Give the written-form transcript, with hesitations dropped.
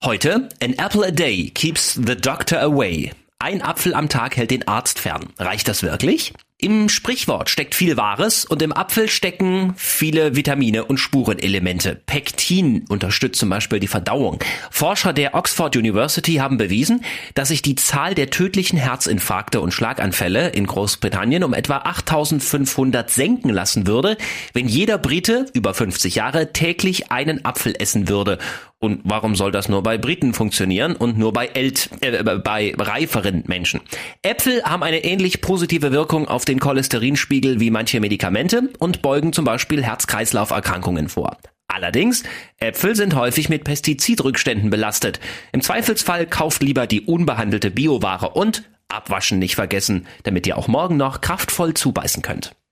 Heute, an apple a day keeps the doctor away. Ein Apfel am Tag hält den Arzt fern. Reicht das wirklich? Im Sprichwort steckt viel Wahres und im Apfel stecken viele Vitamine und Spurenelemente. Pektin unterstützt zum Beispiel die Verdauung. Forscher der Oxford University haben bewiesen, dass sich die Zahl der tödlichen Herzinfarkte und Schlaganfälle in Großbritannien um etwa 8.500 senken lassen würde, wenn jeder Brite über 50 Jahre täglich einen Apfel essen würde. Und warum soll das nur bei Briten funktionieren und nur bei reiferen Menschen? Äpfel haben eine ähnlich positive Wirkung auf den Cholesterinspiegel wie manche Medikamente und beugen zum Beispiel Herz-Kreislauf-Erkrankungen vor. Allerdings, Äpfel sind häufig mit Pestizidrückständen belastet. Im Zweifelsfall kauft lieber die unbehandelte Bioware und abwaschen nicht vergessen, damit ihr auch morgen noch kraftvoll zubeißen könnt.